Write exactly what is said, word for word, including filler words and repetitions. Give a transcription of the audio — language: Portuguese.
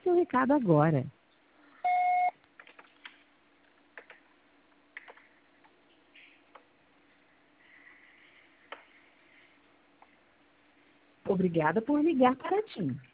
seu recado agora. Obrigada por ligar para a TIM.